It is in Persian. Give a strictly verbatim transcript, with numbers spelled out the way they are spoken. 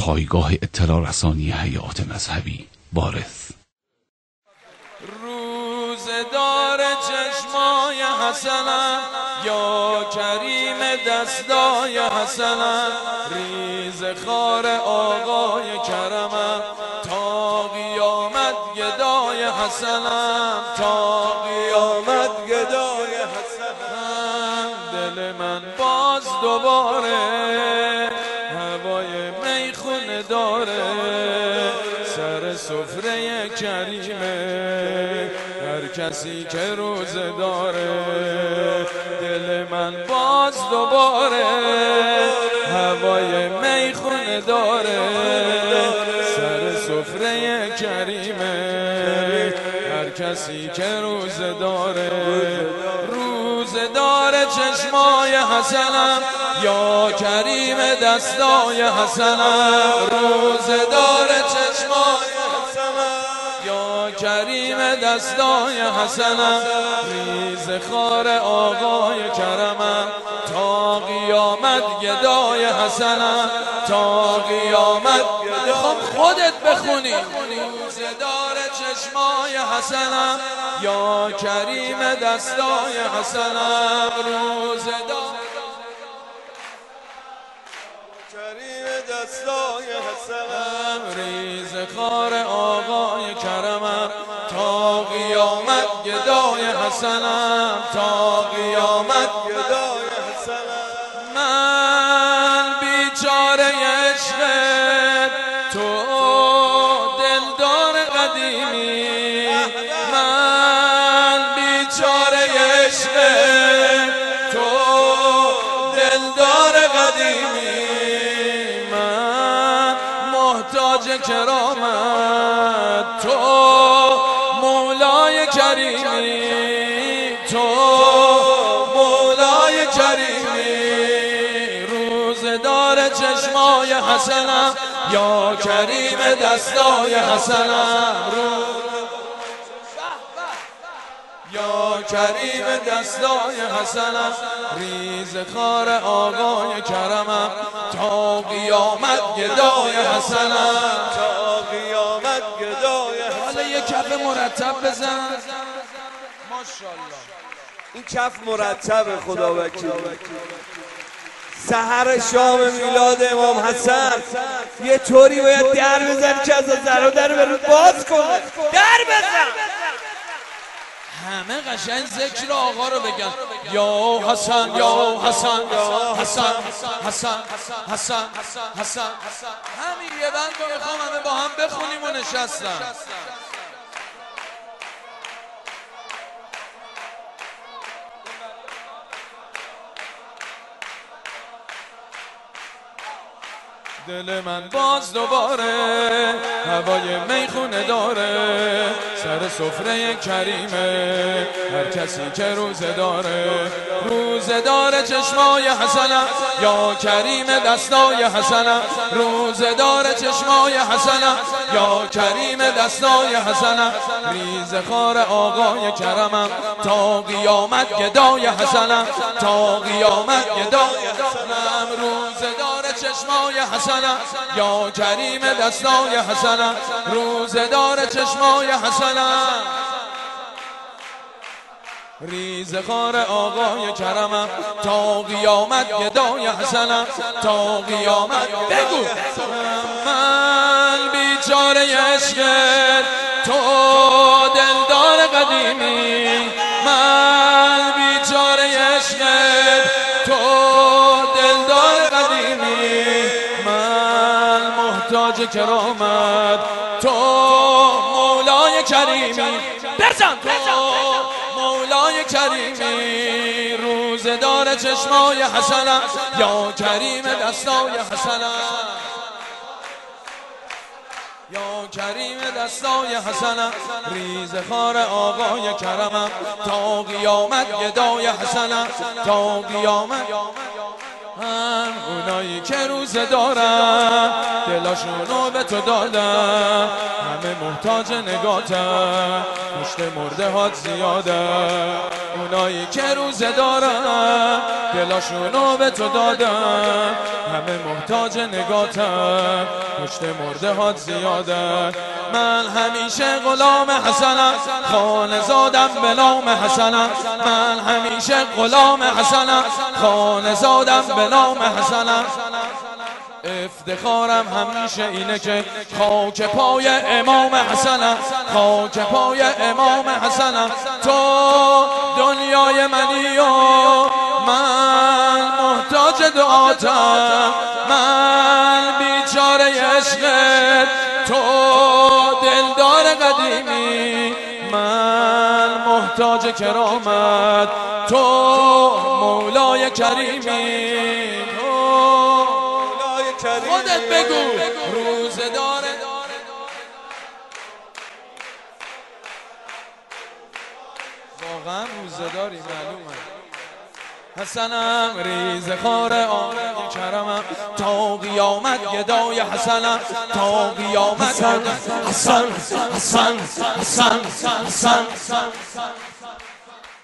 پایگاه اطلاع رسانی حیات مذهبی وارث. روزدار چشمای حسنم یا کریم دستای حسنم، ریز خار آقای کرمم تا قیامت گدای حسنم، تا قیامت گدای حسنم. دل من باز دوباره هوای میخونه داره، سر سفره کریمه هر کسی که روزه داره. دل من باز دوباره هوای میخونه داره، سر سفره کریمه هر کسی که روزه داره. روزه داره چشمای حسنم یا کریم دستای حسنم، روزه داره چشمای حسنم یا کریم دستای حسنم، ریز خار آقای کرمم تا قیامت گدای حسنم، تا قیامت. میخوام خودت بخونی. روزه داره چشمای حسنم یا کریم دستای حسنم، روزه داره کریم دستای حسنم، ریز خار آقای کرمم تا قیامت گدای حسنم، تا قیامت گدای حسنم. من بیچاره عشق تو دلدار قدیمی، من بیچاره عشق تو دلدار قدیمی، من محتاج کرامت تو مولای کریمی، تو مولای کریمی. روزه داره چشمای حسنم یا کریم دستای حسنم، یا کریم دستای حسنم، ریز خار آقای کرمم تا قیامت گدای حسنم، تا قیامت گدای حسنم. حالا یه کف مرتب بزن. ماشاءالله این کف مرتبه. خدا وکیل. سحر شام میلاد امام حسن یه طوری باید در بزن که از زرا در برو باز کنه. در بزن. همه قشنگ ذکر آقا رو بگن. یا حسن یا حسن حسن حسن حسن حسن. همین یه بند رو میخوام همه با هم بخونیم و نشستم. دل من باز دوباره هوای میخونه داره، سر سفره کریمه هر کسی که روزه داره. روزه داره چشمای حسنم یا کریم دستای حسنم، روزه داره چشمای حسنم یا کریم دستای حسنم، ریز خار آقای کرمم تا قیامت گدای حسنم، تا قیامت گدای حسنم. روزه داره چشمای حسنم یا کریم دستای حسنم، روزه داره چشمای حسنم، ریز خار آقای کرمم تا قیامت گدای حسنم، تا قیامت. بگو من بیچاره عشق تو دلدار قدیمی، من بیچاره عشق تو دلدار قدیمی، من محتاج کرامت تو مولای کریمی. بزن مولای کریمی. روزه داره چشمای حسنم یا کریم دستای حسنم، یا کریم دستای حسنم، ریز خار آقای کرمم تا قیامت گدای حسنم، تا قیامت. هم اونایی که روزه دارن دلاشونو به تو دادن، همه محتاج نگاتن، مشت مرده هات زیاده. اونایی که روزه دارن دلاشونو به تو دادن، همه محتاج نگاتن، پشت مرده هات زیادن. من همیشه غلام حسنم، خانه زادم به نام حسنم. من همیشه غلام حسنم، خانه زادم به نام حسنم. افتخارم همیشه اینه که خاک پای امام حسنم، خاک پای امام حسنم. تو دنیای منی و من محتاج دعاتم، من بیچاره عشقت، تو دلدار قدیمی، من محتاج کرامت، تو مولای کریمی. خودت بگو روزه داره واقعا روزه داری معلومه. حسنم ریز خار آمد کرمم، تا قیامت گدای حسنم، تا قیامت حسن حسن حسن حسن حسن حسن